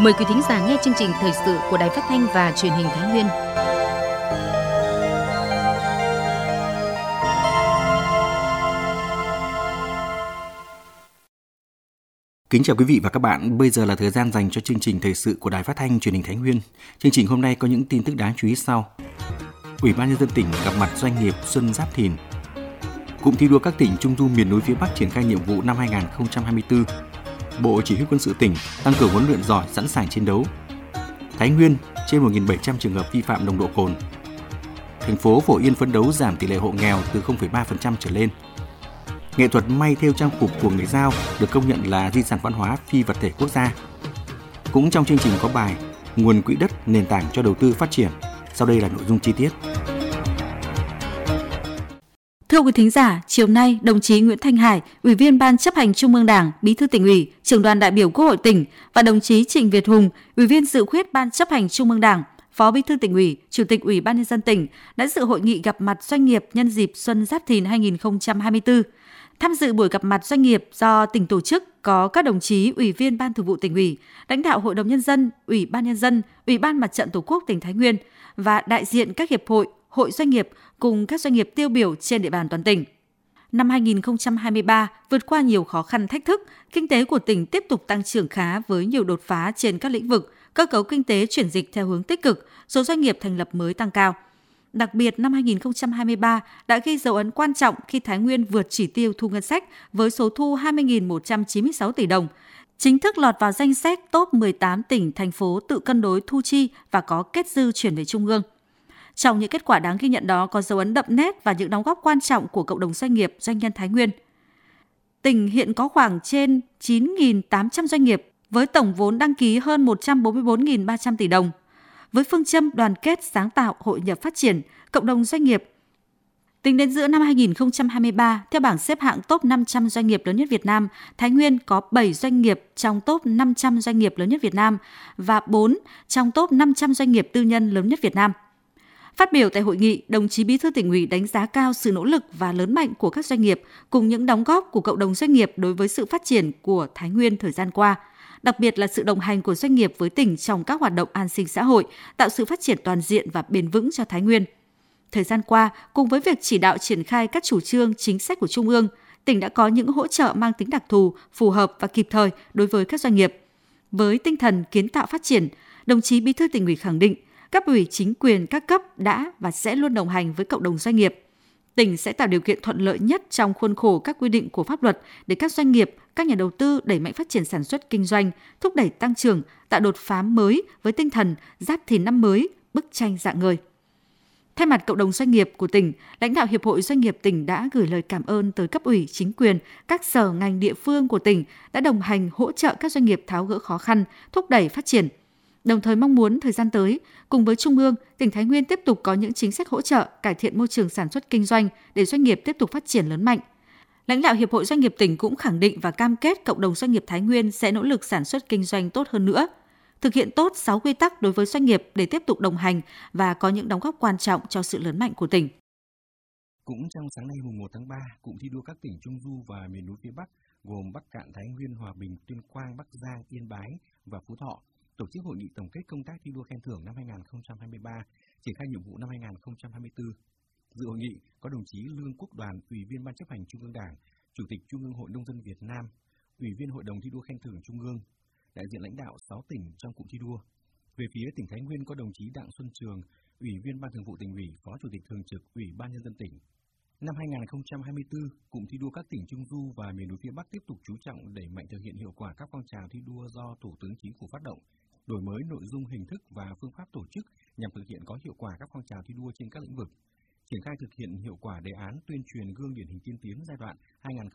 Mời quý thính giả nghe chương trình thời sự của Đài Phát thanh và Truyền hình Thái Nguyên. Kính chào quý vị và các bạn, bây giờ là thời gian dành cho chương trình thời sự của Đài Phát thanh Truyền hình Thái Nguyên. Chương trình hôm nay có những tin tức đáng chú ý sau. Ủy ban nhân dân tỉnh gặp mặt doanh nghiệp Xuân Giáp Thìn. Cụm thi đua các tỉnh Trung du miền núi phía Bắc triển khai nhiệm vụ năm 2024. Bộ Chỉ huy quân sự tỉnh tăng cường huấn luyện giỏi sẵn sàng chiến đấu. Thái Nguyên trên 1.700 trường hợp vi phạm nồng độ cồn. Thành phố Phổ Yên phấn đấu giảm tỷ lệ hộ nghèo từ 0,3% trở lên. Nghệ thuật may thêu trang phục của người Dao được công nhận là di sản văn hóa phi vật thể quốc gia. Cũng trong chương trình có bài Nguồn quỹ đất nền tảng cho đầu tư phát triển. Sau đây là nội dung chi tiết. Thưa quý thính giả, chiều nay, đồng chí Nguyễn Thanh Hải, Ủy viên Ban Chấp hành Trung ương Đảng, Bí thư Tỉnh ủy, Trưởng đoàn đại biểu Quốc hội tỉnh và đồng chí Trịnh Việt Hùng, Ủy viên dự khuyết Ban Chấp hành Trung ương Đảng, Phó Bí thư Tỉnh ủy, Chủ tịch Ủy ban nhân dân tỉnh đã dự hội nghị gặp mặt doanh nghiệp nhân dịp Xuân Giáp Thìn 2024. Tham dự buổi gặp mặt doanh nghiệp do tỉnh tổ chức có các đồng chí Ủy viên Ban Thường vụ Tỉnh ủy, lãnh đạo Hội đồng nhân dân, Ủy ban nhân dân, Ủy ban Mặt trận Tổ quốc tỉnh Thái Nguyên và đại diện các hiệp hội, hội doanh nghiệp cùng các doanh nghiệp tiêu biểu trên địa bàn toàn tỉnh. Năm 2023 vượt qua nhiều khó khăn thách thức, kinh tế của tỉnh tiếp tục tăng trưởng khá với nhiều đột phá trên các lĩnh vực, cơ cấu kinh tế chuyển dịch theo hướng tích cực, số doanh nghiệp thành lập mới tăng cao. Đặc biệt, năm 2023 đã ghi dấu ấn quan trọng khi Thái Nguyên vượt chỉ tiêu thu ngân sách với số thu 20.196 tỷ đồng, chính thức lọt vào danh sách top 18 tỉnh, thành phố tự cân đối thu chi và có kết dư chuyển về Trung ương. Trong những kết quả đáng ghi nhận đó có dấu ấn đậm nét và những đóng góp quan trọng của cộng đồng doanh nghiệp, doanh nhân Thái Nguyên. Tỉnh hiện có khoảng trên 9.800 doanh nghiệp với tổng vốn đăng ký hơn 144.300 tỷ đồng. Với phương châm đoàn kết, sáng tạo, hội nhập phát triển, cộng đồng doanh nghiệp. Tính đến giữa năm 2023, theo bảng xếp hạng top 500 doanh nghiệp lớn nhất Việt Nam, Thái Nguyên có 7 doanh nghiệp trong top 500 doanh nghiệp lớn nhất Việt Nam và 4 trong top 500 doanh nghiệp tư nhân lớn nhất Việt Nam. Phát biểu tại hội nghị, đồng chí Bí thư Tỉnh ủy đánh giá cao sự nỗ lực và lớn mạnh của các doanh nghiệp cùng những đóng góp của cộng đồng doanh nghiệp đối với sự phát triển của Thái Nguyên thời gian qua. Đặc biệt là sự đồng hành của doanh nghiệp với tỉnh trong các hoạt động an sinh xã hội, tạo sự phát triển toàn diện và bền vững cho Thái Nguyên. Thời gian qua, cùng với việc chỉ đạo triển khai các chủ trương, chính sách của Trung ương, tỉnh đã có những hỗ trợ mang tính đặc thù, phù hợp và kịp thời đối với các doanh nghiệp. Với tinh thần kiến tạo phát triển, đồng chí Bí thư Tỉnh ủy khẳng định, cấp ủy chính quyền các cấp đã và sẽ luôn đồng hành với cộng đồng doanh nghiệp. Tỉnh sẽ tạo điều kiện thuận lợi nhất trong khuôn khổ các quy định của pháp luật để các doanh nghiệp, các nhà đầu tư đẩy mạnh phát triển sản xuất kinh doanh, thúc đẩy tăng trưởng, tạo đột phá mới với tinh thần Giáp Thìn năm mới, bức tranh rạng ngời. Thay mặt cộng đồng doanh nghiệp của tỉnh, lãnh đạo Hiệp hội Doanh nghiệp tỉnh đã gửi lời cảm ơn tới cấp ủy, chính quyền, các sở ngành địa phương của tỉnh đã đồng hành hỗ trợ các doanh nghiệp tháo gỡ khó khăn, thúc đẩy phát triển. Đồng thời mong muốn thời gian tới, cùng với Trung ương, tỉnh Thái Nguyên tiếp tục có những chính sách hỗ trợ, cải thiện môi trường sản xuất kinh doanh để doanh nghiệp tiếp tục phát triển lớn mạnh. Lãnh đạo Hiệp hội Doanh nghiệp tỉnh cũng khẳng định và cam kết cộng đồng doanh nghiệp Thái Nguyên sẽ nỗ lực sản xuất kinh doanh tốt hơn nữa, thực hiện tốt 6 quy tắc đối với doanh nghiệp để tiếp tục đồng hành và có những đóng góp quan trọng cho sự lớn mạnh của tỉnh. Cũng trong sáng nay mùng 1 tháng 3, cụm thi đua các tỉnh Trung du và miền núi phía Bắc gồm Bắc Kạn, Thái Nguyên, Hòa Bình, Tuyên Quang, Bắc Giang, Yên Bái và Phú Thọ tổ chức hội nghị tổng kết công tác thi đua khen thưởng năm 2023, triển khai nhiệm vụ năm 2024. Dự hội nghị có đồng chí Lương Quốc Đoàn, Ủy viên Ban Chấp hành Trung ương Đảng, Chủ tịch Trung ương Hội Nông dân Việt Nam, Ủy viên Hội đồng thi đua khen thưởng Trung ương, đại diện lãnh đạo 6 tỉnh trong cụm thi đua. Về phía tỉnh Thái Nguyên có đồng chí Đặng Xuân Trường, Ủy viên Ban Thường vụ Tỉnh ủy, Phó Chủ tịch Thường trực Ủy ban nhân dân tỉnh. Năm 2024, cụm thi đua các tỉnh Trung du và miền núi phía Bắc tiếp tục chú trọng đẩy mạnh thực hiện hiệu quả các phong trào thi đua do Thủ tướng Chính phủ phát động, đổi mới nội dung, hình thức và phương pháp tổ chức nhằm thực hiện có hiệu quả các phong trào thi đua trên các lĩnh vực, triển khai thực hiện hiệu quả đề án tuyên truyền gương điển hình tiên tiến giai đoạn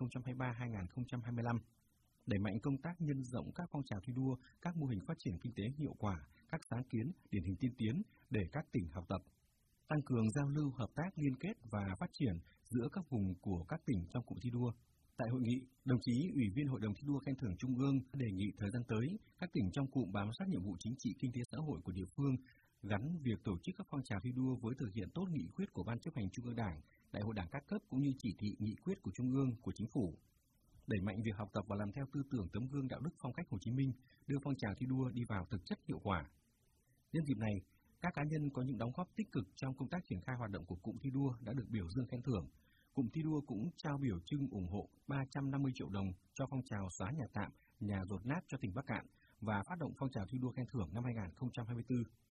2023-2025, đẩy mạnh công tác nhân rộng các phong trào thi đua, các mô hình phát triển kinh tế hiệu quả, các sáng kiến điển hình tiên tiến để các tỉnh học tập, tăng cường giao lưu hợp tác liên kết và phát triển giữa các vùng của các tỉnh trong cụm thi đua. Tại hội nghị, đồng chí Ủy viên Hội đồng thi đua khen thưởng Trung ương đề nghị thời gian tới, các tỉnh trong cụm bám sát nhiệm vụ chính trị, kinh tế xã hội của địa phương, gắn việc tổ chức các phong trào thi đua với thực hiện tốt nghị quyết của Ban Chấp hành Trung ương Đảng, Đại hội Đảng các cấp cũng như chỉ thị, nghị quyết của Trung ương, của Chính phủ. đẩy mạnh việc học tập và làm theo tư tưởng tấm gương đạo đức phong cách Hồ Chí Minh, đưa phong trào thi đua đi vào thực chất hiệu quả. Nhân dịp này, các cá nhân có những đóng góp tích cực trong công tác triển khai hoạt động của cụm thi đua đã được biểu dương khen thưởng. Cụm thi đua cũng trao biểu trưng ủng hộ 350 triệu đồng cho phong trào xóa nhà tạm, nhà dột nát cho tỉnh Bắc Kạn và phát động phong trào thi đua khen thưởng năm 2024.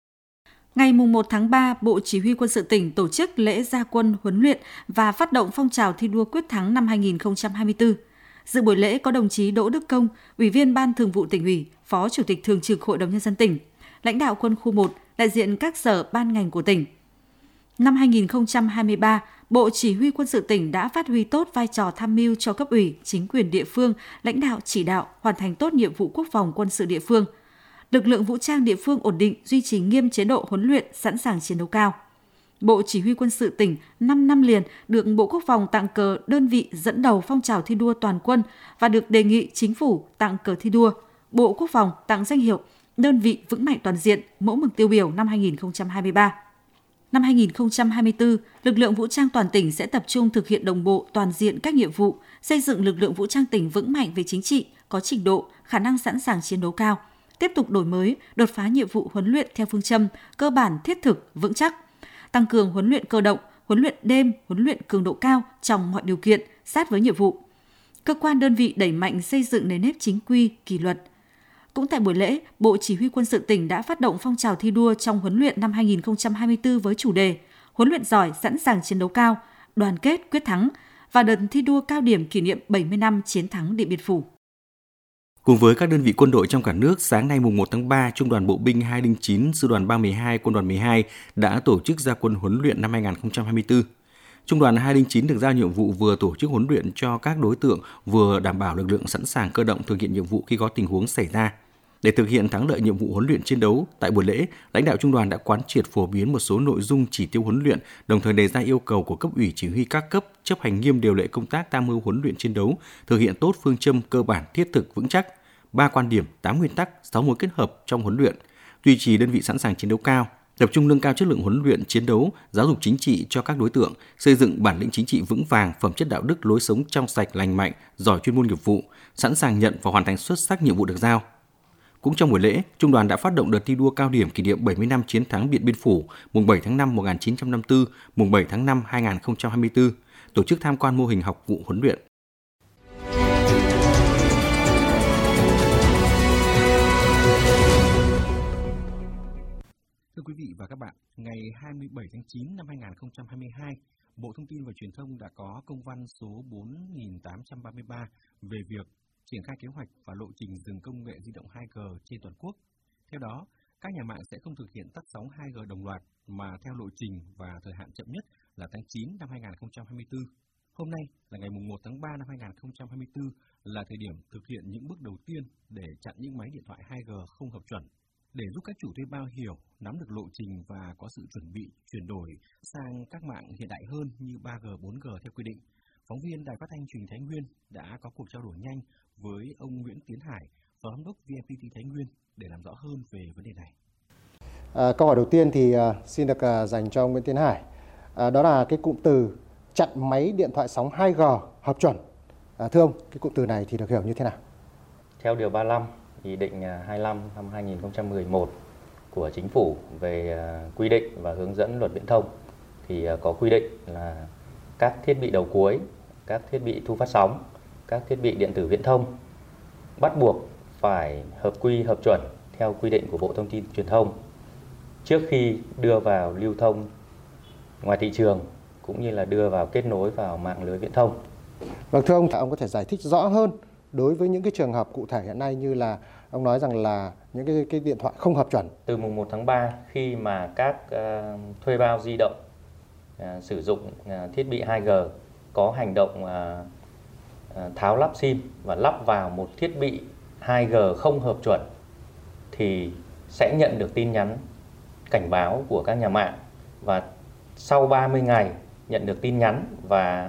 Ngày 1 tháng 3, Bộ Chỉ huy Quân sự tỉnh tổ chức lễ ra quân huấn luyện và phát động phong trào thi đua quyết thắng năm 2024. Dự buổi lễ có đồng chí Đỗ Đức Công, Ủy viên Ban Thường vụ Tỉnh ủy, Phó Chủ tịch Thường trực Hội đồng Nhân dân tỉnh, lãnh đạo Quân khu 1, đại diện các sở ban ngành của tỉnh. Năm 2023, Bộ Chỉ huy Quân sự tỉnh đã phát huy tốt vai trò tham mưu cho cấp ủy, chính quyền địa phương, lãnh đạo chỉ đạo hoàn thành tốt nhiệm vụ quốc phòng quân sự địa phương. Lực lượng vũ trang địa phương ổn định, duy trì nghiêm chế độ huấn luyện, sẵn sàng chiến đấu cao. Bộ Chỉ huy Quân sự tỉnh 5 năm liền được Bộ Quốc phòng tặng cờ đơn vị dẫn đầu phong trào thi đua toàn quân và được đề nghị Chính phủ tặng cờ thi đua. Bộ Quốc phòng tặng danh hiệu đơn vị vững mạnh toàn diện, mẫu mực tiêu biểu năm 2023. Năm 2024, lực lượng vũ trang toàn tỉnh sẽ tập trung thực hiện đồng bộ toàn diện các nhiệm vụ, xây dựng lực lượng vũ trang tỉnh vững mạnh về chính trị, có trình độ, khả năng sẵn sàng chiến đấu cao, tiếp tục đổi mới, đột phá nhiệm vụ huấn luyện theo phương châm cơ bản, thiết thực, vững chắc, tăng cường huấn luyện cơ động, huấn luyện đêm, huấn luyện cường độ cao trong mọi điều kiện, sát với nhiệm vụ. Cơ quan đơn vị đẩy mạnh xây dựng nền nếp chính quy, kỷ luật. Cũng tại buổi lễ, Bộ Chỉ huy Quân sự tỉnh đã phát động phong trào thi đua trong huấn luyện năm 2024 với chủ đề huấn luyện giỏi, sẵn sàng chiến đấu cao, đoàn kết quyết thắng và đợt thi đua cao điểm kỷ niệm 70 năm chiến thắng Điện Biên Phủ. Cùng với các đơn vị quân đội trong cả nước, sáng nay mùng 1 tháng 3, Trung đoàn Bộ binh 209, Sư đoàn 312, Quân đoàn 12 đã tổ chức ra quân huấn luyện năm 2024. Trung đoàn 209 được giao nhiệm vụ vừa tổ chức huấn luyện cho các đối tượng, vừa đảm bảo lực lượng sẵn sàng cơ động thực hiện nhiệm vụ khi có tình huống xảy ra. Để thực hiện thắng lợi nhiệm vụ huấn luyện chiến đấu, tại buổi lễ, lãnh đạo Trung đoàn đã quán triệt phổ biến một số nội dung chỉ tiêu huấn luyện, đồng thời đề ra yêu cầu của cấp ủy chỉ huy các cấp chấp hành nghiêm điều lệ công tác tham mưu huấn luyện chiến đấu, thực hiện tốt phương châm cơ bản, thiết thực, vững chắc, 3 quan điểm, 8 nguyên tắc, 6 mối kết hợp trong huấn luyện, duy trì đơn vị sẵn sàng chiến đấu cao, tập trung nâng cao chất lượng huấn luyện chiến đấu, giáo dục chính trị cho các đối tượng, xây dựng bản lĩnh chính trị vững vàng, phẩm chất đạo đức lối sống trong sạch lành mạnh, giỏi chuyên môn nghiệp vụ, sẵn sàng nhận và hoàn thành xuất sắc nhiệm vụ được giao. Cũng trong buổi lễ, Trung đoàn đã phát động đợt thi đua cao điểm kỷ niệm 70 năm chiến thắng Điện Biên Phủ, mùng 7 tháng 5 1954, mùng 7 tháng 5 2024, tổ chức tham quan mô hình học vụ huấn luyện. Thưa quý vị và các bạn, ngày 27 tháng 9 năm 2022, Bộ Thông tin và Truyền thông đã có công văn số 4833 về việc triển khai kế hoạch và lộ trình dừng công nghệ di động 2G trên toàn quốc. Theo đó, các nhà mạng sẽ không thực hiện tắt sóng 2G đồng loạt mà theo lộ trình và thời hạn chậm nhất là tháng 9 năm 2024. Hôm nay là ngày 1 tháng 3 năm 2024 là thời điểm thực hiện những bước đầu tiên để chặn những máy điện thoại 2G không hợp chuẩn. Để giúp các chủ thuê bao hiểu, nắm được lộ trình và có sự chuẩn bị chuyển đổi sang các mạng hiện đại hơn như 3G, 4G theo quy định, phóng viên Đài Phát thanh Truyền hình Thái Nguyên đã có cuộc trao đổi nhanh với ông Nguyễn Tiến Hải, Phó Giám đốc VNPT Thái Nguyên để làm rõ hơn về vấn đề này. Câu hỏi đầu tiên thì xin được dành cho ông Nguyễn Tiến Hải. Đó là cái cụm từ chặn máy điện thoại sóng 2G hợp chuẩn. Thưa ông, cái cụm từ này thì được hiểu như thế nào? Theo Điều 35, Nghị định 25 năm 2011 của Chính phủ về quy định và hướng dẫn luật viễn thông thì có quy định là các thiết bị đầu cuối, các thiết bị thu phát sóng, các thiết bị điện tử viễn thông bắt buộc phải hợp quy hợp chuẩn theo quy định của Bộ Thông tin Truyền thông trước khi đưa vào lưu thông ngoài thị trường cũng như là đưa vào kết nối vào mạng lưới viễn thông. Vâng, thưa ông có thể giải thích rõ hơn đối với những cái trường hợp cụ thể hiện nay như là ông nói rằng là những cái điện thoại không hợp chuẩn. Từ mùng 1 tháng 3 khi mà các thuê bao di động sử dụng thiết bị 2G có hành động tháo lắp SIM và lắp vào một thiết bị 2G không hợp chuẩn thì sẽ nhận được tin nhắn cảnh báo của các nhà mạng, và sau 30 ngày nhận được tin nhắn và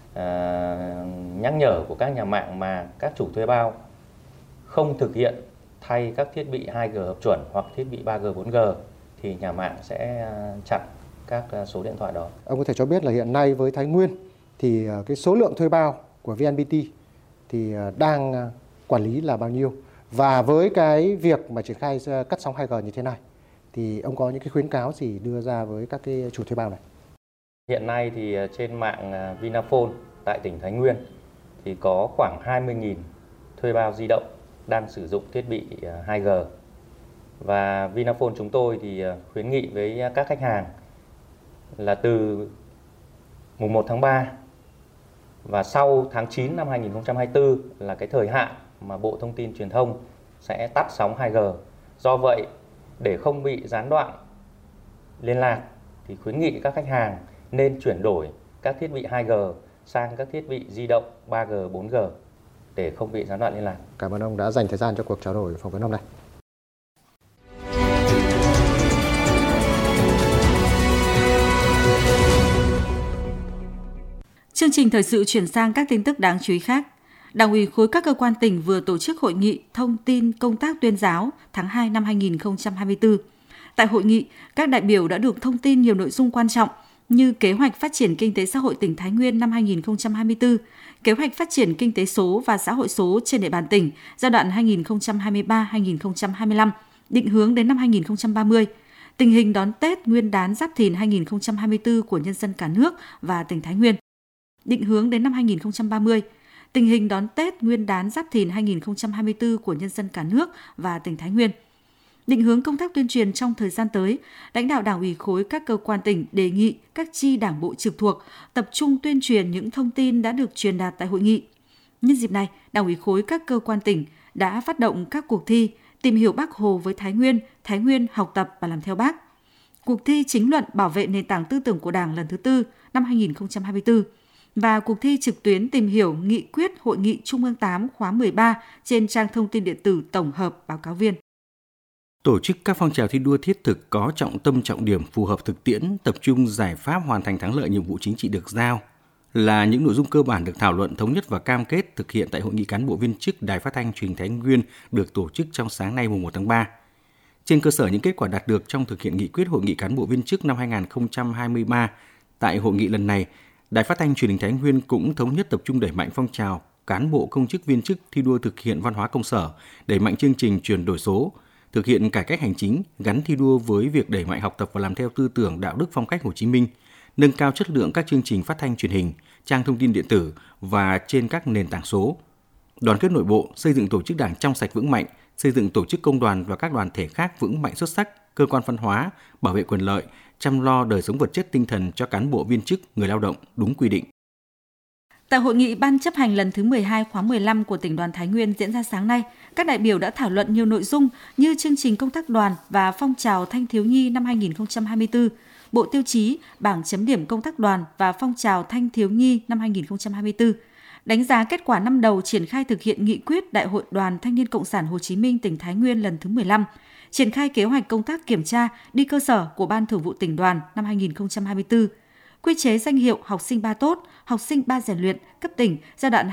nhắc nhở của các nhà mạng mà các chủ thuê bao không thực hiện thay các thiết bị 2G hợp chuẩn hoặc thiết bị 3G, 4G thì nhà mạng sẽ chặn các số điện thoại đó. Ông có thể cho biết là hiện nay với Thái Nguyên thì cái số lượng thuê bao của VNPT thì đang quản lý là bao nhiêu? Và với cái việc mà triển khai cắt sóng 2G như thế này thì ông có những cái khuyến cáo gì đưa ra với các cái chủ thuê bao này? Hiện nay thì trên mạng Vinaphone tại tỉnh Thái Nguyên thì có khoảng 20.000 thuê bao di động đang sử dụng thiết bị 2G. Và Vinaphone chúng tôi thì khuyến nghị với các khách hàng là từ mùng 1 tháng 3 và sau tháng 9 năm 2024 là cái thời hạn mà Bộ Thông tin Truyền thông sẽ tắt sóng 2G. Do vậy, để không bị gián đoạn liên lạc thì khuyến nghị các khách hàng nên chuyển đổi các thiết bị 2G sang các thiết bị di động 3G, 4G để không bị gián đoạn liên lạc. Cảm ơn ông đã dành thời gian cho cuộc trao đổi phỏng vấn hôm nay. Chương trình thời sự chuyển sang các tin tức đáng chú ý khác. Đảng ủy khối các cơ quan tỉnh vừa tổ chức hội nghị thông tin công tác tuyên giáo tháng 2 năm 2024. Tại hội nghị, các đại biểu đã được thông tin nhiều nội dung quan trọng như kế hoạch phát triển kinh tế xã hội tỉnh Thái Nguyên năm 2024, kế hoạch phát triển kinh tế số và xã hội số trên địa bàn tỉnh giai đoạn 2023-2025, định hướng đến năm 2030, tình hình đón Tết Nguyên đán Giáp Thìn 2024 của nhân dân cả nước và tỉnh Thái Nguyên, định hướng đến năm 2030, tình hình đón Tết Nguyên đán Giáp Thìn 2024 của nhân dân cả nước và tỉnh Thái Nguyên. Định hướng công tác tuyên truyền trong thời gian tới, lãnh đạo Đảng ủy khối các cơ quan tỉnh đề nghị các chi đảng bộ trực thuộc tập trung tuyên truyền những thông tin đã được truyền đạt tại hội nghị. Nhân dịp này, Đảng ủy khối các cơ quan tỉnh đã phát động các cuộc thi tìm hiểu Bác Hồ với Thái Nguyên học tập và làm theo Bác. Cuộc thi chính luận bảo vệ nền tảng tư tưởng của Đảng lần thứ 4 năm 2024 và cuộc thi trực tuyến tìm hiểu nghị quyết Hội nghị Trung ương 8 khóa 13 trên trang thông tin điện tử tổng hợp báo cáo viên. Tổ chức các phong trào thi đua thiết thực có trọng tâm trọng điểm phù hợp thực tiễn, tập trung giải pháp hoàn thành thắng lợi nhiệm vụ chính trị được giao là những nội dung cơ bản được thảo luận thống nhất và cam kết thực hiện tại Hội nghị cán bộ viên chức Đài Phát thanh Truyền hình Thái Nguyên được tổ chức trong sáng nay mùng 1 tháng 3. Trên cơ sở những kết quả đạt được trong thực hiện nghị quyết Hội nghị cán bộ viên chức năm 2023, tại hội nghị lần này, Đài Phát thanh Truyền hình Thái Nguyên cũng thống nhất tập trung đẩy mạnh phong trào cán bộ công chức viên chức thi đua thực hiện văn hóa công sở, đẩy mạnh chương trình chuyển đổi số, thực hiện cải cách hành chính gắn thi đua với việc đẩy mạnh học tập và làm theo tư tưởng đạo đức phong cách Hồ Chí Minh, nâng cao chất lượng các chương trình phát thanh truyền hình, trang thông tin điện tử và trên các nền tảng số. Đoàn kết nội bộ, xây dựng tổ chức đảng trong sạch vững mạnh, xây dựng tổ chức công đoàn và các đoàn thể khác vững mạnh xuất sắc, cơ quan văn hóa, bảo vệ quyền lợi, chăm lo đời sống vật chất tinh thần cho cán bộ viên chức, người lao động đúng quy định. Tại hội nghị Ban chấp hành lần thứ 12 khóa 15 của tỉnh đoàn Thái Nguyên diễn ra sáng nay, các đại biểu đã thảo luận nhiều nội dung như chương trình công tác đoàn và phong trào thanh thiếu nhi năm 2024, bộ tiêu chí, bảng chấm điểm công tác đoàn và phong trào thanh thiếu nhi năm 2024, đánh giá kết quả năm đầu triển khai thực hiện nghị quyết Đại hội Đoàn Thanh niên Cộng sản Hồ Chí Minh tỉnh Thái Nguyên lần thứ 15, triển khai kế hoạch công tác kiểm tra đi cơ sở của Ban Thường vụ tỉnh đoàn năm 2024, quy chế danh hiệu học sinh 3 tốt, học sinh 3 rèn luyện cấp tỉnh giai đoạn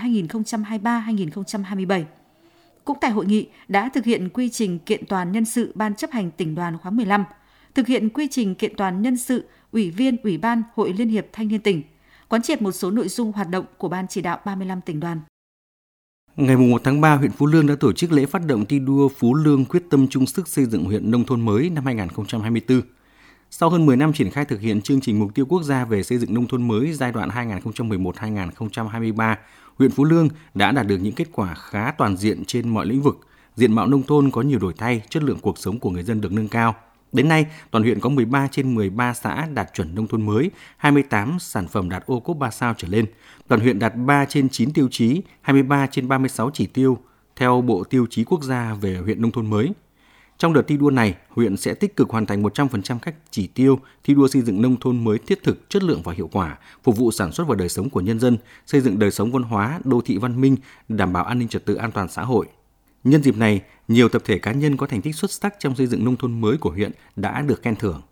2023-2027. Cũng tại hội nghị đã thực hiện quy trình kiện toàn nhân sự Ban chấp hành tỉnh đoàn khóa 15, thực hiện quy trình kiện toàn nhân sự Ủy viên Ủy ban Hội Liên hiệp Thanh niên tỉnh, quán triệt một số nội dung hoạt động của Ban chỉ đạo 35 tỉnh đoàn. Ngày 1 tháng 3, huyện Phú Lương đã tổ chức lễ phát động thi đua Phú Lương quyết tâm chung sức xây dựng huyện nông thôn mới năm 2024. Sau hơn 10 năm triển khai thực hiện chương trình mục tiêu quốc gia về xây dựng nông thôn mới giai đoạn 2011-2023, huyện Phú Lương đã đạt được những kết quả khá toàn diện trên mọi lĩnh vực. Diện mạo nông thôn có nhiều đổi thay, chất lượng cuộc sống của người dân được nâng cao. Đến nay, toàn huyện có 13 trên 13 xã đạt chuẩn nông thôn mới, 28 sản phẩm đạt ô cốp 3 sao trở lên. Toàn huyện đạt 3 trên 9 tiêu chí, 23 trên 36 chỉ tiêu theo Bộ Tiêu chí Quốc gia về huyện nông thôn mới. Trong đợt thi đua này, huyện sẽ tích cực hoàn thành 100% các chỉ tiêu thi đua xây dựng nông thôn mới thiết thực, chất lượng và hiệu quả, phục vụ sản xuất và đời sống của nhân dân, xây dựng đời sống văn hóa, đô thị văn minh, đảm bảo an ninh trật tự an toàn xã hội. Nhân dịp này, nhiều tập thể cá nhân có thành tích xuất sắc trong xây dựng nông thôn mới của huyện đã được khen thưởng.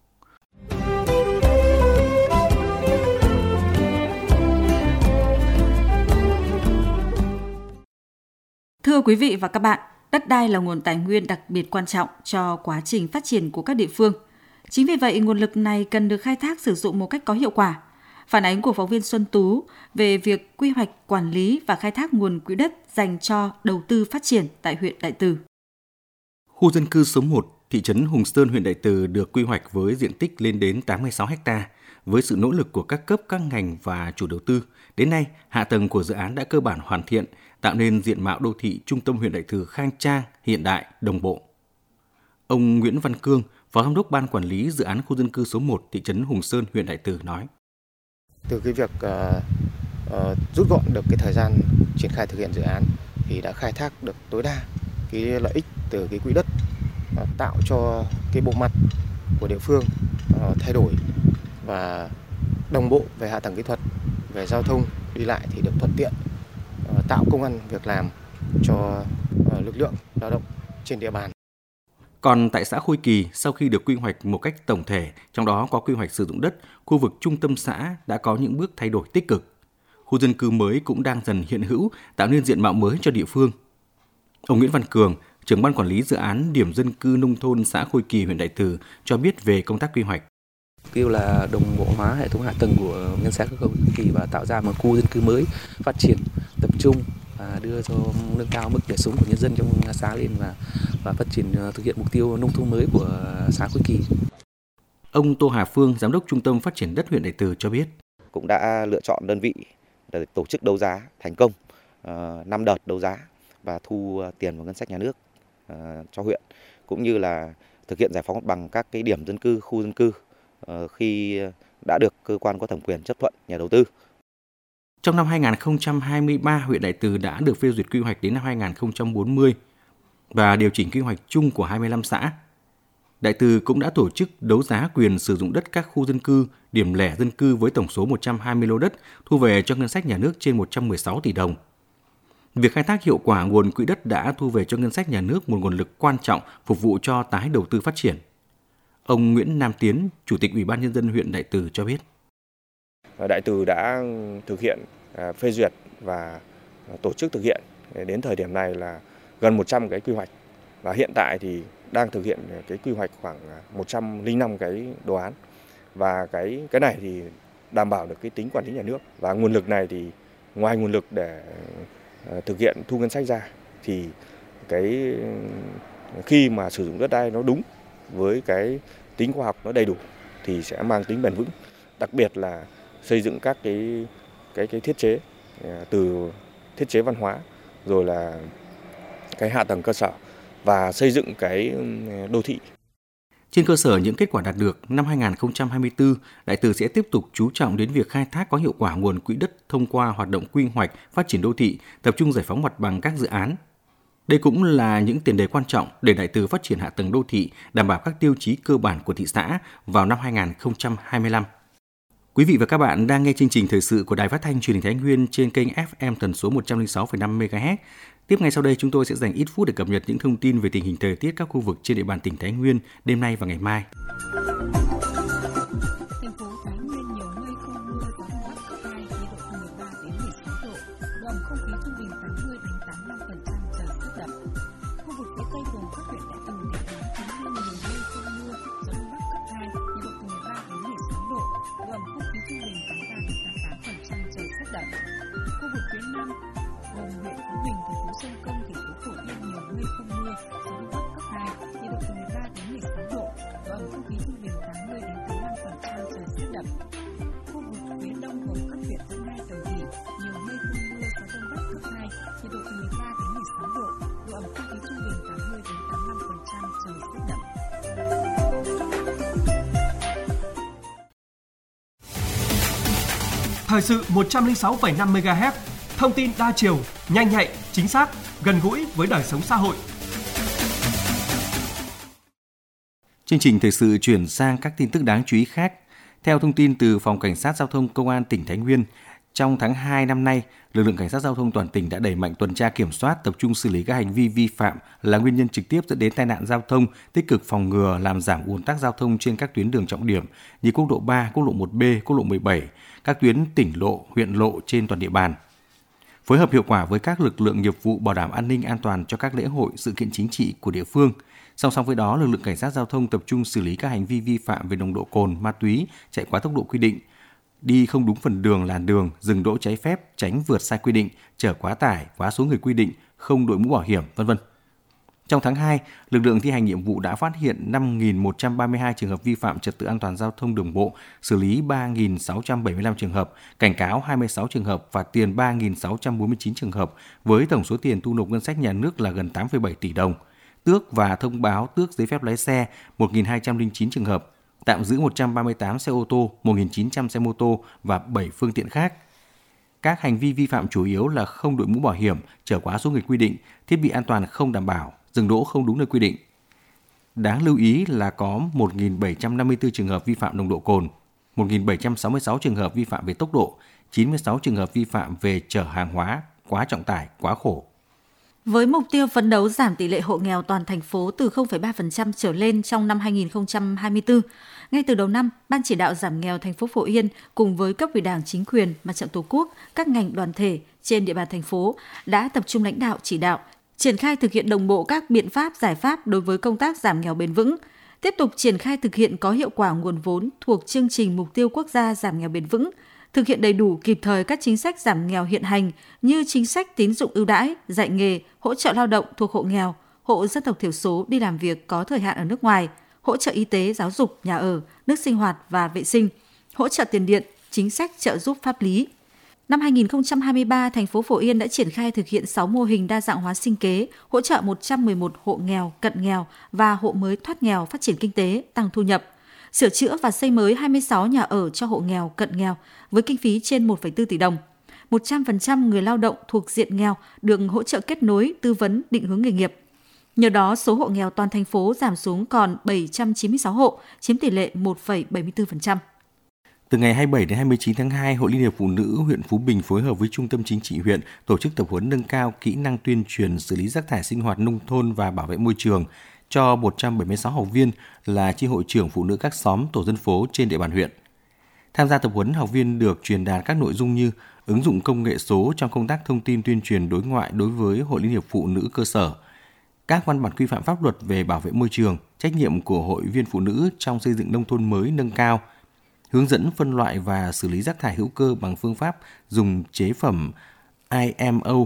Thưa quý vị và các bạn, đất đai là nguồn tài nguyên đặc biệt quan trọng cho quá trình phát triển của các địa phương. Chính vì vậy, nguồn lực này cần được khai thác sử dụng một cách có hiệu quả. Phản ánh của phóng viên Xuân Tú về việc quy hoạch, quản lý và khai thác nguồn quỹ đất dành cho đầu tư phát triển tại huyện Đại Từ. Khu dân cư số 1, thị trấn Hùng Sơn, huyện Đại Từ được quy hoạch với diện tích lên đến 86 ha. Với sự nỗ lực của các cấp, các ngành và chủ đầu tư, đến nay hạ tầng của dự án đã cơ bản hoàn thiện, tạo nên diện mạo đô thị trung tâm huyện Đại Từ khang trang, hiện đại, đồng bộ. Ông Nguyễn Văn Cương, Phó Giám đốc Ban Quản lý Dự án Khu dân cư số 1, thị trấn Hùng Sơn, huyện Đại Từ nói. Từ cái việc rút gọn được cái thời gian triển khai thực hiện dự án thì đã khai thác được tối đa cái lợi ích từ cái quỹ đất, tạo cho cái bộ mặt của địa phương thay đổi và đồng bộ về hạ tầng kỹ thuật, về giao thông đi lại thì được thuận tiện, tạo công ăn việc làm cho lực lượng lao động trên địa bàn. Còn tại xã Khôi Kỳ, sau khi được quy hoạch một cách tổng thể, trong đó có quy hoạch sử dụng đất, khu vực trung tâm xã đã có những bước thay đổi tích cực. Khu dân cư mới cũng đang dần hiện hữu, tạo nên diện mạo mới cho địa phương. Ông Nguyễn Văn Cường, trưởng Ban Quản lý Dự án Điểm dân cư nông thôn xã Khôi Kỳ, huyện Đại Từ cho biết về công tác quy hoạch. Kêu là đồng bộ hóa hệ thống hạ tầng của nhân xã Khôi Kỳ và tạo ra một khu dân cư mới phát triển tập trung và đưa cho nâng cao mức đời sống của nhân dân trong xã lên và phát triển thực hiện mục tiêu nông thôn mới của xã Khôi Kỳ. Ông Tô Hà Phương, Giám đốc Trung tâm Phát triển đất huyện Đại Từ cho biết. Cũng đã lựa chọn đơn vị để tổ chức đấu giá thành công 5 đợt đấu giá và thu tiền vào ngân sách nhà nước cho huyện, cũng như là thực hiện giải phóng mặt bằng các cái điểm dân cư, khu dân cư khi đã được cơ quan có thẩm quyền chấp thuận nhà đầu tư. Trong năm 2023, huyện Đại Từ đã được phê duyệt quy hoạch đến năm 2040 và điều chỉnh quy hoạch chung của 25 xã. Đại Từ cũng đã tổ chức đấu giá quyền sử dụng đất các khu dân cư, điểm lẻ dân cư với tổng số 120 lô đất, thu về cho ngân sách nhà nước trên 116 tỷ đồng. Việc khai thác hiệu quả nguồn quỹ đất đã thu về cho ngân sách nhà nước một nguồn lực quan trọng phục vụ cho tái đầu tư phát triển. Ông Nguyễn Nam Tiến, Chủ tịch Ủy ban Nhân dân huyện Đại Từ cho biết. Đại Từ đã thực hiện phê duyệt và tổ chức thực hiện đến thời điểm này là gần 100 cái quy hoạch và hiện tại thì đang thực hiện cái quy hoạch khoảng 105 cái đồ án và cái này thì đảm bảo được cái tính quản lý nhà nước và nguồn lực này thì ngoài nguồn lực để thực hiện thu ngân sách ra thì cái khi mà sử dụng đất đai nó đúng với cái tính khoa học nó đầy đủ thì sẽ mang tính bền vững, đặc biệt là xây dựng các cái thiết chế từ thiết chế văn hóa rồi là cái hạ tầng cơ sở và xây dựng cái đô thị. Trên cơ sở những kết quả đạt được, năm 2024, Đại Từ sẽ tiếp tục chú trọng đến việc khai thác có hiệu quả nguồn quỹ đất thông qua hoạt động quy hoạch, phát triển đô thị, tập trung giải phóng mặt bằng các dự án. Đây cũng là những tiền đề quan trọng để Đại Từ phát triển hạ tầng đô thị, đảm bảo các tiêu chí cơ bản của thị xã vào năm 2025. Quý vị và các bạn đang nghe chương trình thời sự của Đài Phát thanh Truyền hình Thái Nguyên trên kênh FM tần số 106,5 MHz. Tiếp ngay sau đây chúng tôi sẽ dành ít phút để cập nhật những thông tin về tình hình thời tiết các khu vực trên địa bàn tỉnh Thái Nguyên đêm nay và ngày mai. Thành phố Thái Nguyên nhiều mây không mưa, gió đông bắc cấp 2, nhiệt độ từ 13 đến 16 độ, độ ẩm không khí trung bình 80 đến 85%, trời rét đậm. Khu vực phía Tây gồm các huyện Đại Từ, Định Hóa, Thái Nguyên nhiều mây không mưa, gió đông bắc cấp 2, nhiệt độ từ 13 đến 16 độ, độ ẩm không khí trung bình 83 đến 88%, trời rét đậm. Khu vực phía Nam gồm huyện Phú Bình, thành phố Sông Công, thành phố Phổ Yên nhiều mây không mưa, gió đông bắc cấp 2, nhiệt độ từ 13 đến 16 độ, độ ẩm không khí trung bình 80 đến 85%, trời rét đậm. Khu vực phía Đông gồm các huyện Tân Hai, Đồng Hỷ nhiều mây không mưa, gió đông bắc cấp 2, nhiệt độ từ 13 đến 16 độ, độ ẩm không khí trung bình 80 đến 85%, trời rét đậm. Thời sự 106,5 MHz, thông tin đa chiều, nhanh nhạy, chính xác, gần gũi với đời sống xã hội. Chương trình thời sự chuyển sang các tin tức đáng chú ý khác. Theo thông tin từ Phòng Cảnh sát Giao thông Công an tỉnh Thái Nguyên, trong tháng 2 năm nay, lực lượng Cảnh sát Giao thông toàn tỉnh đã đẩy mạnh tuần tra kiểm soát, tập trung xử lý các hành vi vi phạm là nguyên nhân trực tiếp dẫn đến tai nạn giao thông, tích cực phòng ngừa làm giảm ùn tắc giao thông trên các tuyến đường trọng điểm như quốc lộ 3, quốc lộ 1B, quốc lộ 17, các tuyến tỉnh lộ, huyện lộ trên toàn địa bàn. Phối hợp hiệu quả với các lực lượng nghiệp vụ bảo đảm an ninh an toàn cho các lễ hội, sự kiện chính trị của địa phương. Song song với đó, lực lượng Cảnh sát Giao thông tập trung xử lý các hành vi vi phạm về nồng độ cồn, ma túy, chạy quá tốc độ quy định, đi không đúng phần đường làn đường, dừng đỗ trái phép, tránh vượt sai quy định, chở quá tải, quá số người quy định, không đội mũ bảo hiểm, v.v. Trong tháng 2, lực lượng thi hành nhiệm vụ đã phát hiện 5.132 trường hợp vi phạm trật tự an toàn giao thông đường bộ, xử lý 3.675 trường hợp, cảnh cáo 26 trường hợp, phạt tiền 3.649 trường hợp, với tổng số tiền thu nộp ngân sách nhà nước là gần 8,7 tỷ đồng. Tước và thông báo tước giấy phép lái xe 1.209 trường hợp, tạm giữ 138 xe ô tô, 1.900 xe mô tô và 7 phương tiện khác. Các hành vi vi phạm chủ yếu là không đội mũ bảo hiểm, chở quá số người quy định, thiết bị an toàn không đảm bảo, dừng đỗ không đúng nơi quy định. Đáng lưu ý là có 1.754 trường hợp vi phạm nồng độ cồn, 1.766 trường hợp vi phạm về tốc độ, 96 trường hợp vi phạm về chở hàng hóa quá trọng tải, quá khổ. Với mục tiêu phấn đấu giảm tỷ lệ hộ nghèo toàn thành phố từ 0,3% trở lên trong năm 2024, ngay từ đầu năm, Ban chỉ đạo giảm nghèo thành phố Phổ Yên cùng với cấp ủy Đảng, chính quyền, Mặt trận Tổ quốc, các ngành đoàn thể trên địa bàn thành phố đã tập trung lãnh đạo chỉ đạo, triển khai thực hiện đồng bộ các biện pháp, giải pháp đối với công tác giảm nghèo bền vững, tiếp tục triển khai thực hiện có hiệu quả nguồn vốn thuộc chương trình mục tiêu quốc gia giảm nghèo bền vững, thực hiện đầy đủ kịp thời các chính sách giảm nghèo hiện hành như chính sách tín dụng ưu đãi, dạy nghề, hỗ trợ lao động thuộc hộ nghèo, hộ dân tộc thiểu số đi làm việc có thời hạn ở nước ngoài, hỗ trợ y tế, giáo dục, nhà ở, nước sinh hoạt và vệ sinh, hỗ trợ tiền điện, chính sách trợ giúp pháp lý. Năm 2023, thành phố Phổ Yên đã triển khai thực hiện 6 mô hình đa dạng hóa sinh kế, hỗ trợ 111 hộ nghèo, cận nghèo và hộ mới thoát nghèo phát triển kinh tế, tăng thu nhập, sửa chữa và xây mới 26 nhà ở cho hộ nghèo, cận nghèo với kinh phí trên 1,4 tỷ đồng. 100% người lao động thuộc diện nghèo được hỗ trợ kết nối, tư vấn, định hướng nghề nghiệp. Nhờ đó, số hộ nghèo toàn thành phố giảm xuống còn 796 hộ, chiếm tỷ lệ 1,74%. Từ ngày 27 đến 29 tháng 2, Hội Liên hiệp Phụ nữ huyện Phú Bình phối hợp với Trung tâm Chính trị huyện tổ chức tập huấn nâng cao kỹ năng tuyên truyền xử lý rác thải sinh hoạt nông thôn và bảo vệ môi trường cho 176 học viên là chi hội trưởng phụ nữ các xóm, tổ dân phố trên địa bàn huyện. Tham gia tập huấn, học viên được truyền đạt các nội dung như ứng dụng công nghệ số trong công tác thông tin tuyên truyền đối ngoại đối với Hội Liên hiệp Phụ nữ cơ sở, các văn bản quy phạm pháp luật về bảo vệ môi trường, trách nhiệm của hội viên phụ nữ trong xây dựng nông thôn mới nâng cao, hướng dẫn phân loại và xử lý rác thải hữu cơ bằng phương pháp dùng chế phẩm IMO,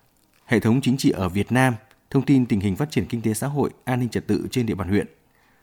hệ thống chính trị ở Việt Nam, thông tin tình hình phát triển kinh tế xã hội, an ninh trật tự trên địa bàn huyện.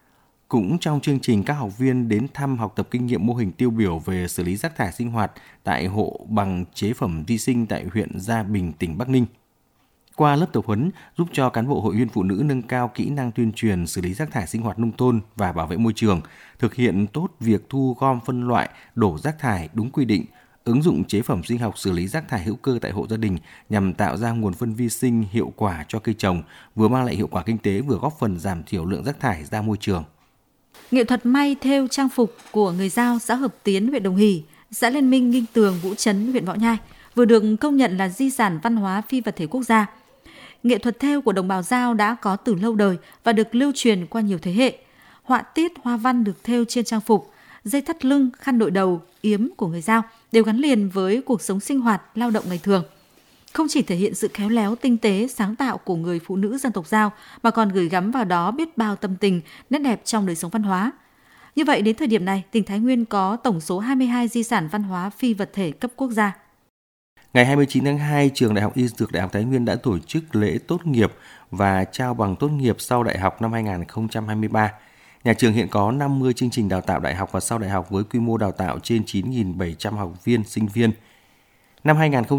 Cũng trong chương trình, các học viên đến thăm học tập kinh nghiệm mô hình tiêu biểu về xử lý rác thải sinh hoạt tại hộ bằng chế phẩm vi sinh tại huyện Gia Bình, tỉnh Bắc Ninh. Qua lớp tập huấn giúp cho cán bộ hội viên phụ nữ nâng cao kỹ năng tuyên truyền xử lý rác thải sinh hoạt nông thôn và bảo vệ môi trường, thực hiện tốt việc thu gom phân loại, đổ rác thải đúng quy định, ứng dụng chế phẩm sinh học xử lý rác thải hữu cơ tại hộ gia đình nhằm tạo ra nguồn phân vi sinh hiệu quả cho cây trồng, vừa mang lại hiệu quả kinh tế vừa góp phần giảm thiểu lượng rác thải ra môi trường. Nghệ thuật may thêu trang phục của người Dao xã Hợp Tiến, huyện Đồng Hỷ, xã Liên Minh, Nghinh Tường, Vũ Trấn, huyện Võ Nhai vừa được công nhận là di sản văn hóa phi vật thể quốc gia. Nghệ thuật thêu của đồng bào Dao đã có từ lâu đời và được lưu truyền qua nhiều thế hệ. Họa tiết, hoa văn được thêu trên trang phục, dây thắt lưng, khăn đội đầu, yếm của người Dao đều gắn liền với cuộc sống sinh hoạt, lao động ngày thường. Không chỉ thể hiện sự khéo léo, tinh tế, sáng tạo của người phụ nữ dân tộc Dao, mà còn gửi gắm vào đó biết bao tâm tình, nét đẹp trong đời sống văn hóa. Như vậy, đến thời điểm này, tỉnh Thái Nguyên có tổng số 22 di sản văn hóa phi vật thể cấp quốc gia. Ngày 29 tháng 2, Trường Đại học Y Dược Đại học Thái Nguyên đã tổ chức lễ tốt nghiệp và trao bằng tốt nghiệp sau đại học năm 2023. Nhà trường hiện có 50 chương trình đào tạo đại học và sau đại học với quy mô đào tạo trên 9.700 học viên, sinh viên. Năm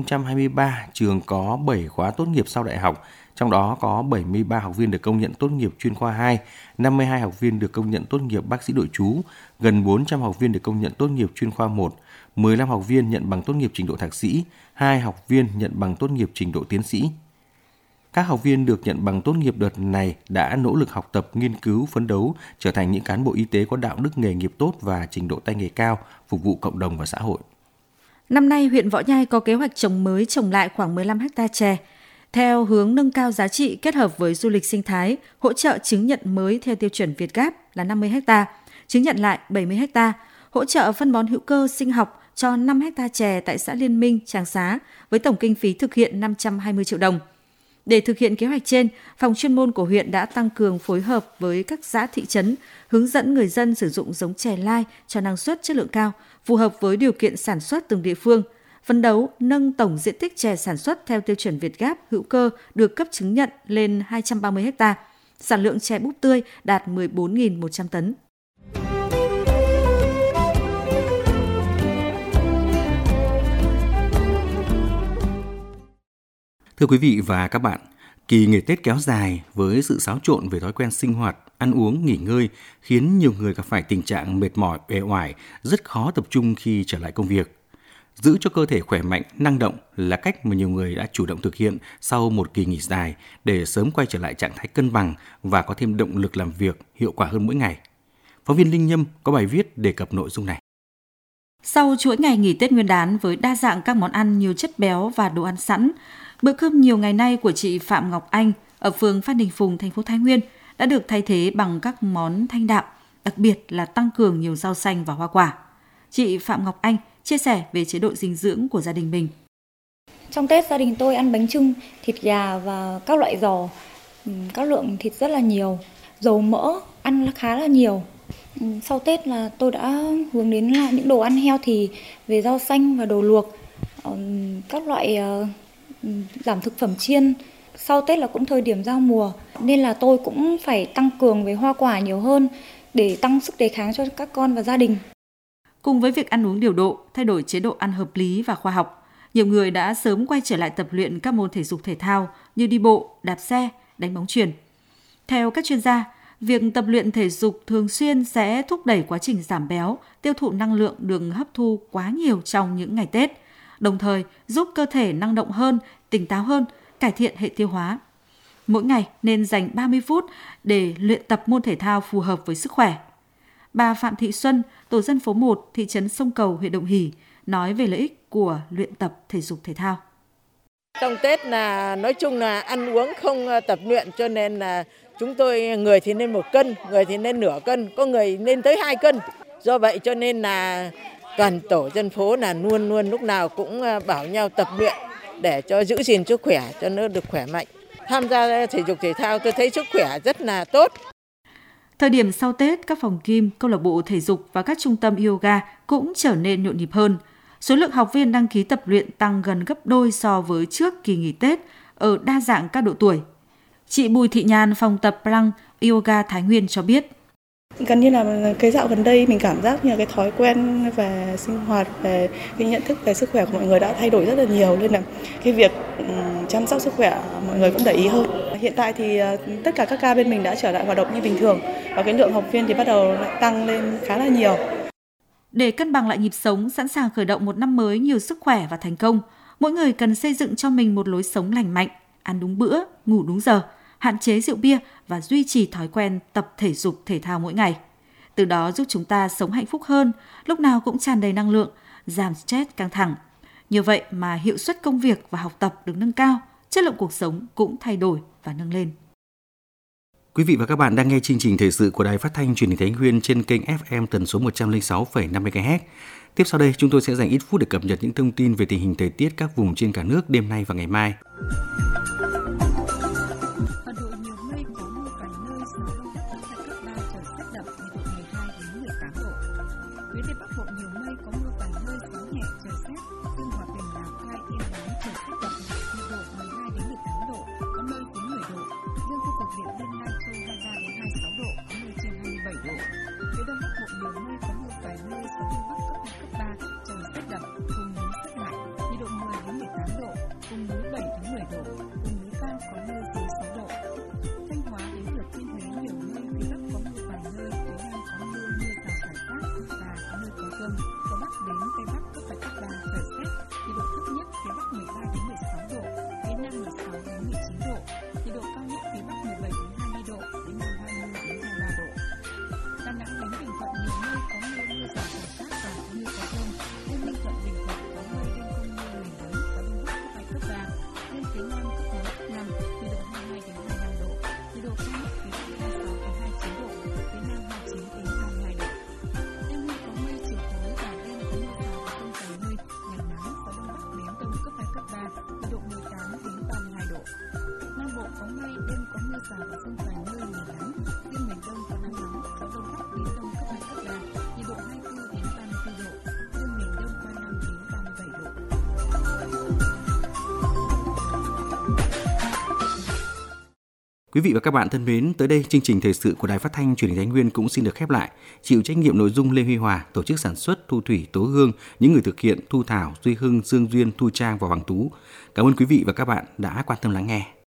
2023, trường có 7 khóa tốt nghiệp sau đại học, trong đó có 73 học viên được công nhận tốt nghiệp chuyên khoa 2, 52 học viên được công nhận tốt nghiệp bác sĩ nội trú, gần 400 học viên được công nhận tốt nghiệp chuyên khoa 1, 15 học viên nhận bằng tốt nghiệp trình độ thạc sĩ, 2 học viên nhận bằng tốt nghiệp trình độ tiến sĩ. Các học viên được nhận bằng tốt nghiệp đợt này đã nỗ lực học tập, nghiên cứu, phấn đấu, trở thành những cán bộ y tế có đạo đức nghề nghiệp tốt và trình độ tay nghề cao, phục vụ cộng đồng và xã hội. Năm nay, huyện Võ Nhai có kế hoạch trồng mới trồng lại khoảng 15 ha chè, theo hướng nâng cao giá trị kết hợp với du lịch sinh thái, hỗ trợ chứng nhận mới theo tiêu chuẩn Việt Gap là 50 ha, chứng nhận lại 70 ha, hỗ trợ phân bón hữu cơ sinh học cho 5 ha chè tại xã Liên Minh, Tràng Xá với tổng kinh phí thực hiện 520 triệu đồng. Để thực hiện kế hoạch trên, phòng chuyên môn của huyện đã tăng cường phối hợp với các xã thị trấn, hướng dẫn người dân sử dụng giống chè lai cho năng suất chất lượng cao, phù hợp với điều kiện sản xuất từng địa phương, phấn đấu nâng tổng diện tích chè sản xuất theo tiêu chuẩn Việt Gap hữu cơ được cấp chứng nhận lên 230 ha, sản lượng chè búp tươi đạt 14.100 tấn. Thưa quý vị và các bạn, kỳ nghỉ Tết kéo dài với sự xáo trộn về thói quen sinh hoạt, ăn uống, nghỉ ngơi khiến nhiều người gặp phải tình trạng mệt mỏi, uể oải, rất khó tập trung khi trở lại công việc. Giữ cho cơ thể khỏe mạnh, năng động là cách mà nhiều người đã chủ động thực hiện sau một kỳ nghỉ dài để sớm quay trở lại trạng thái cân bằng và có thêm động lực làm việc hiệu quả hơn mỗi ngày. Phóng viên Linh Nhâm có bài viết đề cập nội dung này. Sau chuỗi ngày nghỉ Tết Nguyên đán với đa dạng các món ăn nhiều chất béo và đồ ăn sẵn, bữa cơm nhiều ngày nay của chị Phạm Ngọc Anh ở phường Phan Đình Phùng, thành phố Thái Nguyên đã được thay thế bằng các món thanh đạm, đặc biệt là tăng cường nhiều rau xanh và hoa quả. Chị Phạm Ngọc Anh chia sẻ về chế độ dinh dưỡng của gia đình mình. Trong Tết, gia đình tôi ăn bánh chưng, thịt gà và các loại giò. Các lượng thịt rất là nhiều, dầu mỡ ăn khá là nhiều. Sau Tết là tôi đã hướng đến là những đồ ăn healthy về rau xanh và đồ luộc, các loại giảm thực phẩm chiên. Sau Tết là cũng thời điểm giao mùa nên là tôi cũng phải tăng cường về hoa quả nhiều hơn để tăng sức đề kháng cho các con và gia đình. Cùng với việc ăn uống điều độ, thay đổi chế độ ăn hợp lý và khoa học, nhiều người đã sớm quay trở lại tập luyện các môn thể dục thể thao như đi bộ, đạp xe, đánh bóng chuyền. Theo các chuyên gia, việc tập luyện thể dục thường xuyên sẽ thúc đẩy quá trình giảm béo, tiêu thụ năng lượng được hấp thu quá nhiều trong những ngày Tết, đồng thời giúp cơ thể năng động hơn, tỉnh táo hơn, cải thiện hệ tiêu hóa. Mỗi ngày nên dành 30 phút để luyện tập môn thể thao phù hợp với sức khỏe. Bà Phạm Thị Xuân, tổ dân phố 1, thị trấn Sông Cầu, huyện Đồng Hỷ, nói về lợi ích của luyện tập thể dục thể thao. Trong Tết là nói chung là ăn uống không tập luyện cho nên là chúng tôi người thì nên 1 cân, người thì nên nửa cân, có người lên tới 2 cân. Do vậy cho nên là toàn tổ dân phố là luôn lúc nào cũng bảo nhau tập luyện để cho giữ gìn sức khỏe cho nó được khỏe mạnh. Tham gia thể dục thể thao tôi thấy sức khỏe rất là tốt. Thời điểm sau Tết, các phòng gym, câu lạc bộ thể dục và các trung tâm yoga cũng trở nên nhộn nhịp hơn. Số lượng học viên đăng ký tập luyện tăng gần gấp đôi so với trước kỳ nghỉ Tết ở đa dạng các độ tuổi. Chị Bùi Thị Nhàn, phòng tập Plank Yoga Thái Nguyên cho biết. Gần như là cái dạo gần đây mình cảm giác như cái thói quen về sinh hoạt, về cái nhận thức về sức khỏe của mọi người đã thay đổi rất là nhiều, nên là cái việc chăm sóc sức khỏe mọi người cũng để ý hơn. Hiện tại thì tất cả các ca bên mình đã trở lại hoạt động như bình thường và cái lượng học viên thì bắt đầu lại tăng lên khá là nhiều. Để cân bằng lại nhịp sống, sẵn sàng khởi động một năm mới nhiều sức khỏe và thành công, mỗi người cần xây dựng cho mình một lối sống lành mạnh, ăn đúng bữa, ngủ đúng giờ, hạn chế rượu bia và duy trì thói quen tập thể dục thể thao mỗi ngày. Từ đó giúp chúng ta sống hạnh phúc hơn, lúc nào cũng tràn đầy năng lượng, giảm stress căng thẳng. Như vậy mà hiệu suất công việc và học tập được nâng cao, chất lượng cuộc sống cũng thay đổi và nâng lên. Quý vị và các bạn đang nghe chương trình thời sự của Đài Phát thanh Truyền hình Thái Nguyên trên kênh FM tần số 106,5 MHz. Tiếp sau đây, chúng tôi sẽ dành ít phút để cập nhật những thông tin về tình hình thời tiết các vùng trên cả nước đêm nay và ngày mai. rào và dông vài nơi ngày nắng, riêng miền Đông có nắng nóng, gió đông bắc đến đông cấp 2 cấp 3, nhiệt độ 24 đến 34 độ, riêng miền Đông 35 đến 37 độ. Quý vị và các bạn thân mến, tới đây chương trình thời sự của Đài Phát thanh Truyền hình Thái Nguyên cũng xin được khép lại. Chịu trách nhiệm nội dung Lê Huy Hòa, tổ chức sản xuất Thu Thủy, Tố Hương, những người thực hiện Thu Thảo, Duy Hưng, Dương Duyên, Thu Trang và Hoàng Tú. Cảm ơn quý vị và các bạn đã quan tâm lắng nghe.